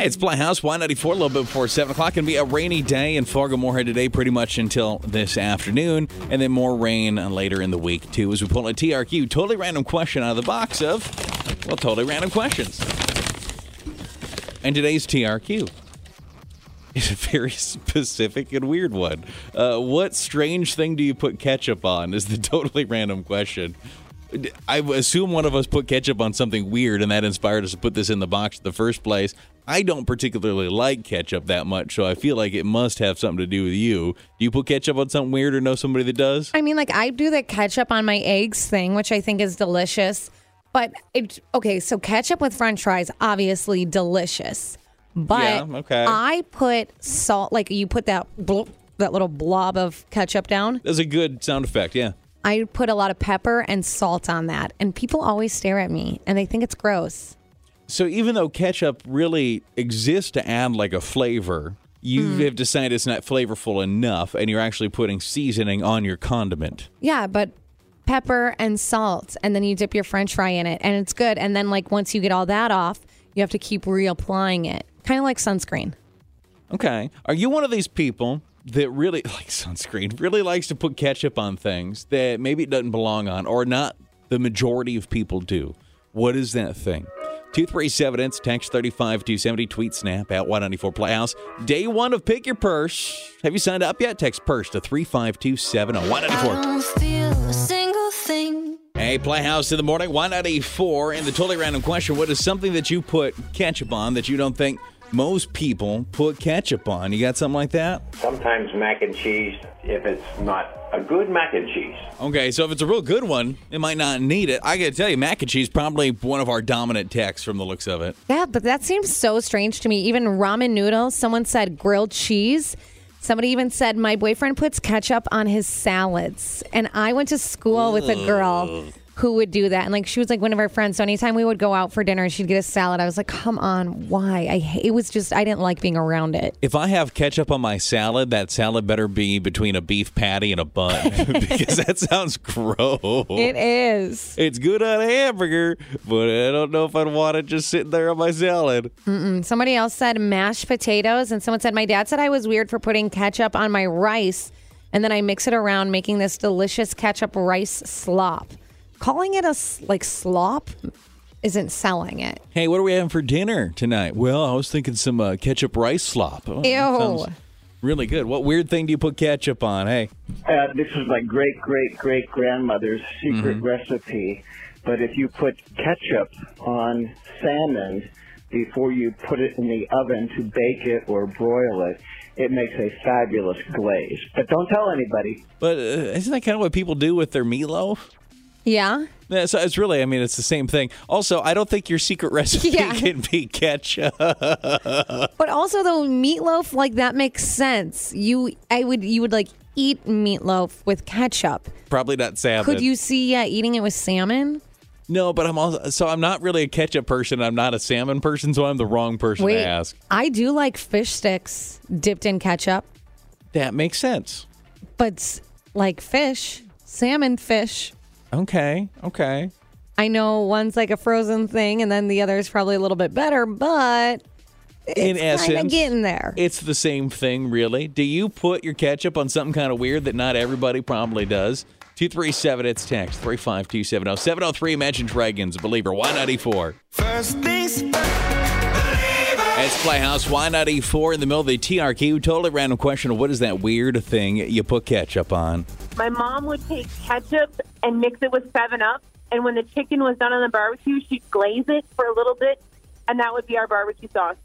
Hey, it's Playhouse, Y94, a little bit before 7 o'clock. Going to be a rainy day in Fargo-Moorhead today pretty much until this afternoon, and then more rain later in the week, too, as we pull a TRQ, totally random question out of the box of, well, totally random questions. And today's TRQ is a very specific and weird one. What strange thing do you put ketchup on is the totally random question. I assume one of us put ketchup on something weird, and that inspired us to put this in the box in the first place. I don't particularly like ketchup that much, so I feel like it must have something to do with you. Do you put ketchup on something weird or know somebody that does? I mean, like, I do the ketchup on my eggs thing, which I think is delicious. But, so ketchup with french fries, obviously delicious. But Yeah, okay. I put salt, like you put that little blob of ketchup down. That's a good sound effect, yeah. I put a lot of pepper and salt on that, and people always stare at me, and they think it's gross. So even though ketchup really exists to add like a flavor, you have decided it's not flavorful enough, and you're actually putting seasoning on your condiment. Yeah, but pepper and salt, and then you dip your french fry in it, and it's good. And then, like, once you get all that off, you have to keep reapplying it. Kind of like sunscreen. Okay. Are you one of these people that really, like sunscreen, really likes to put ketchup on things that maybe it doesn't belong on, or not the majority of people do? What is that thing? 237-ins, text 35270, tweet snap at Y94 Playhouse. Day one of Pick Your Purse. Have you signed up yet? Text purse to 35270, Y94. I don't feel a single thing. Hey, Playhouse in the morning, Y94. And the totally random question, what is something that you put ketchup on that you don't think most people put ketchup on? You got something like that? Sometimes mac and cheese, if it's not a good mac and cheese. Okay, so if it's a real good one, it might not need it. I got to tell you, mac and cheese probably one of our dominant techs from the looks of it. Yeah, but that seems so strange to me. Even ramen noodles, someone said grilled cheese. Somebody even said my boyfriend puts ketchup on his salads. And I went to school with a girl who would do that. And like she was like one of our friends. So anytime we would go out for dinner, she'd get a salad. I was like, come on, why? It was just, I didn't like being around it. If I have ketchup on my salad, that salad better be between a beef patty and a bun because that sounds gross. It is. It's good on a hamburger, but I don't know if I'd want it just sitting there on my salad. Somebody else said mashed potatoes. And someone said, my dad said I was weird for putting ketchup on my rice. And then I mix it around, making this delicious ketchup rice slop. Calling it a slop isn't selling it. Hey, what are we having for dinner tonight? Well, I was thinking some ketchup rice slop. Oh, that sounds really good. What weird thing do you put ketchup on? Hey. This is my great-great-great-grandmother's secret recipe. But if you put ketchup on salmon before you put it in the oven to bake it or broil it, it makes a fabulous glaze. But don't tell anybody. But isn't that kind of what people do with their meatloaf? Yeah. Yeah, so it's really, it's the same thing. Also, I don't think your secret recipe can be ketchup. But also, though, meatloaf, like, that makes sense. You would like eat meatloaf with ketchup. Probably not salmon. Could you see eating it with salmon? No, but I'm not really a ketchup person. I'm not a salmon person, so I'm the wrong person to ask. I do like fish sticks dipped in ketchup. That makes sense. But like fish, salmon fish. Okay. I know one's like a frozen thing, and then the other is probably a little bit better, but it's kind of getting there. It's the same thing, really. Do you put your ketchup on something kind of weird that not everybody probably does? 237, it's text 35270. 703, Imagine Dragons, Believer, Y94. First things first. It's Playhouse, Y94 in the middle of the TRQ. Totally random question. What is that weird thing you put ketchup on? My mom would take ketchup and mix it with 7-Up, and when the chicken was done on the barbecue, she'd glaze it for a little bit, and that would be our barbecue sauce.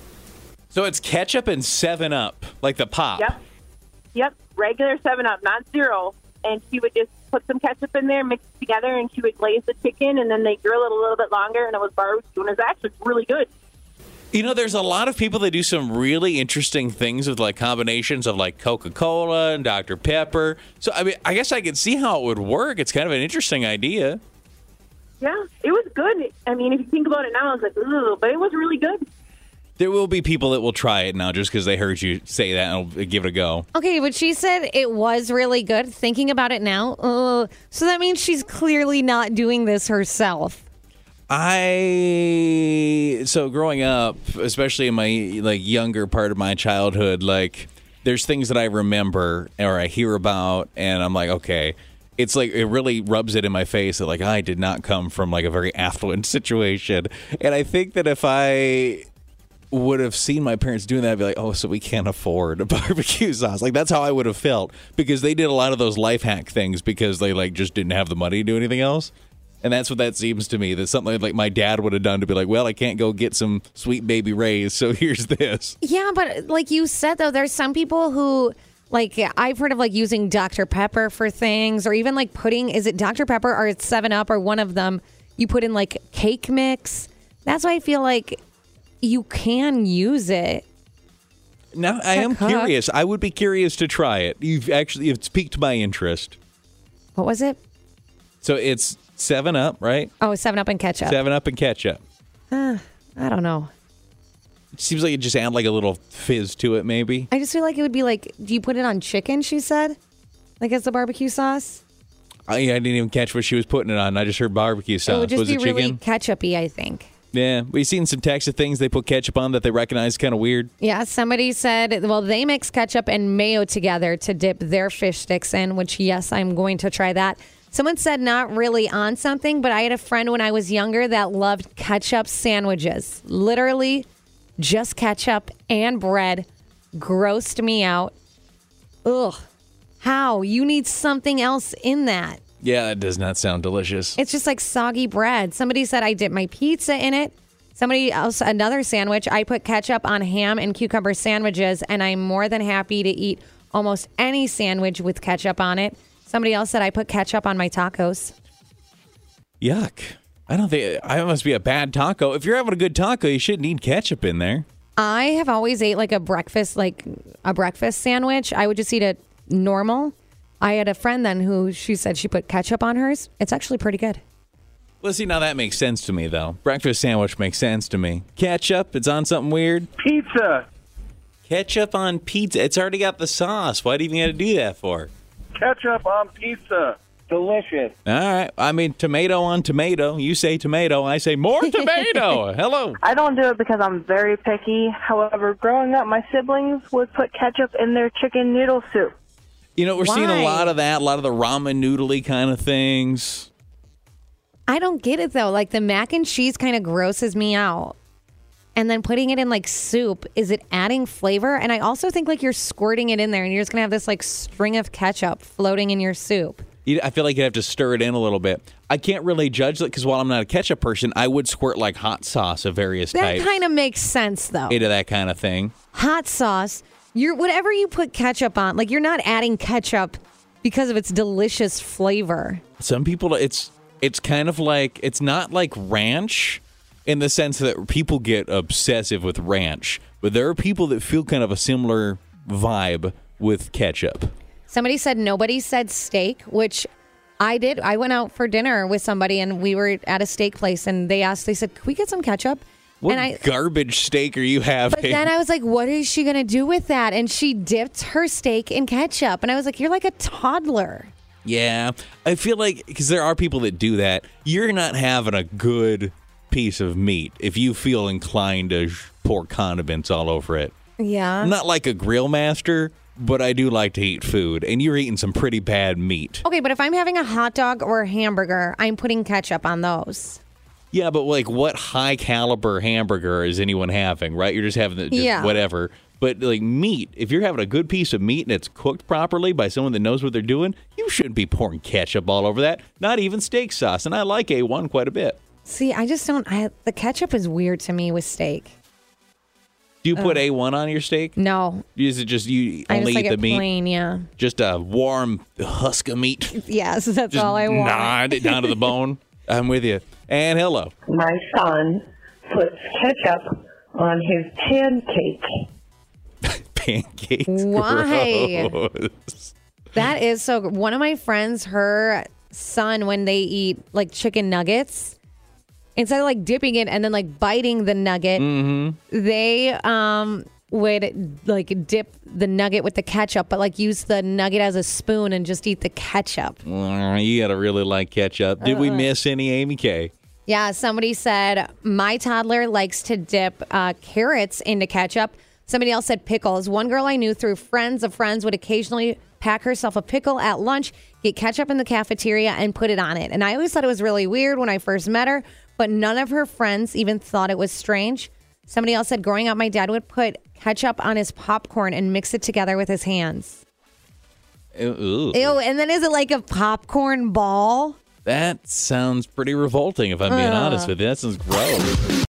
So it's ketchup and 7-Up, like the pop. Yep, regular 7-Up, not zero. And she would just put some ketchup in there, mix it together, and she would glaze the chicken, and then they grill it a little bit longer, and it was barbecue, and it was actually really good. You know, there's a lot of people that do some really interesting things with, like, combinations of, like, Coca-Cola and Dr. Pepper. So, I guess I could see how it would work. It's kind of an interesting idea. Yeah, it was good. If you think about it now, it's like, ugh, but it was really good. There will be people that will try it now just because they heard you say that and will give it a go. Okay, but she said it was really good. Thinking about it now, so that means she's clearly not doing this herself. So growing up, especially in my younger part of my childhood, there's things that I remember or I hear about, and I'm like, okay, it's like it really rubs it in my face that I did not come from a very affluent situation, and I think that if I would have seen my parents doing that, I'd be like, oh, so we can't afford a barbecue sauce. That's how I would have felt, because they did a lot of those life hack things because they just didn't have the money to do anything else. And that's what that seems to me. That's something my dad would have done to be like, well, I can't go get some Sweet Baby Ray's, so here's this. Yeah, but like you said, though, there's some people who, I've heard of using Dr. Pepper for things, or even putting, is it Dr. Pepper or it's 7-Up or one of them, you put in cake mix. That's why I feel like you can use it. Now, I am curious. I would be curious to try it. It's piqued my interest. What was it? So it's 7-Up, right? Oh, 7-Up and ketchup. 7-Up and ketchup. I don't know. It seems like it just add a little fizz to it, maybe. I just feel like it would be do you put it on chicken, she said? As the barbecue sauce? I didn't even catch what she was putting it on. I just heard barbecue sauce. It would just was be it chicken? really ketchup-y, I think. Yeah. We've seen some Texas things they put ketchup on that they recognize kind of weird. Yeah, somebody said, well, they mix ketchup and mayo together to dip their fish sticks in, which, yes, I'm going to try that. Someone said not really on something, but I had a friend when I was younger that loved ketchup sandwiches. Literally just ketchup and bread. Grossed me out. Ugh. How? You need something else in that. Yeah, that does not sound delicious. It's just like soggy bread. Somebody said I dip my pizza in it. Somebody else, another sandwich, I put ketchup on ham and cucumber sandwiches, and I'm more than happy to eat almost any sandwich with ketchup on it. Somebody else said I put ketchup on my tacos. Yuck. I don't think I must be a bad taco. If you're having a good taco, you shouldn't need ketchup in there. I have always ate a breakfast sandwich. I would just eat it normal. I had a friend then who she said she put ketchup on hers. It's actually pretty good. Well, see, now that makes sense to me, though. Breakfast sandwich makes sense to me. Ketchup, it's on something weird. Pizza. Ketchup on pizza. It's already got the sauce. Why do you even have to do that for? Ketchup on pizza. Delicious. All right. I mean, tomato on tomato. You say tomato. I say more tomato. Hello. I don't do it because I'm very picky. However, growing up, my siblings would put ketchup in their chicken noodle soup. You know, we're seeing Why? a lot of that, a lot of the ramen noodly kind of things. I don't get it, though. The mac and cheese kind of grosses me out. And then putting it in soup, is it adding flavor? And I also think you're squirting it in there and you're just going to have this string of ketchup floating in your soup. I feel like you have to stir it in a little bit. I can't really judge that because while I'm not a ketchup person, I would squirt hot sauce of various types. That kind of makes sense, though. Into that kind of thing. Hot sauce, whatever you put ketchup on, you're not adding ketchup because of its delicious flavor. Some people, it's kind of it's not like ranch in the sense that people get obsessive with ranch, but there are people that feel kind of a similar vibe with ketchup. Somebody said nobody said steak, which I did. I went out for dinner with somebody and we were at a steak place and they said, can we get some ketchup? What garbage steak are you having? But then I was like, what is she going to do with that? And she dipped her steak in ketchup. And I was like, you're like a toddler. Yeah. I feel because there are people that do that, you're not having a good piece of meat if you feel inclined to pour condiments all over it. Yeah. I'm not like a grill master, but I do like to eat food, and you're eating some pretty bad meat. Okay, but if I'm having a hot dog or a hamburger, I'm putting ketchup on those. Yeah, but what high caliber hamburger is anyone having, right? You're just having whatever. But meat, if you're having a good piece of meat and it's cooked properly by someone that knows what they're doing, you shouldn't be pouring ketchup all over that. Not even steak sauce, and I like A1 quite a bit. See, I just don't. The ketchup is weird to me with steak. Do you put A1 on your steak? No. Is it just you only eat the meat? Plain, yeah. Just a warm husk of meat? Yes, that's just all I want. Nod it down to the bone. I'm with you. And hello. My son puts ketchup on his pancake. Pancakes? Why? Gross. That is so. One of my friends, her son, when they eat chicken nuggets, instead of dipping it and then biting the nugget, they would dip the nugget with the ketchup, but use the nugget as a spoon and just eat the ketchup. You gotta really like ketchup. Did we miss any Amy K? Yeah, somebody said, my toddler likes to dip carrots into ketchup. Somebody else said pickles. One girl I knew through friends of friends would occasionally pack herself a pickle at lunch, get ketchup in the cafeteria, and put it on it. And I always thought it was really weird when I first met her, but none of her friends even thought it was strange. Somebody else said, growing up, my dad would put ketchup on his popcorn and mix it together with his hands. Ew. Ew, and then is it like a popcorn ball? That sounds pretty revolting, if I'm being honest with you. That sounds gross.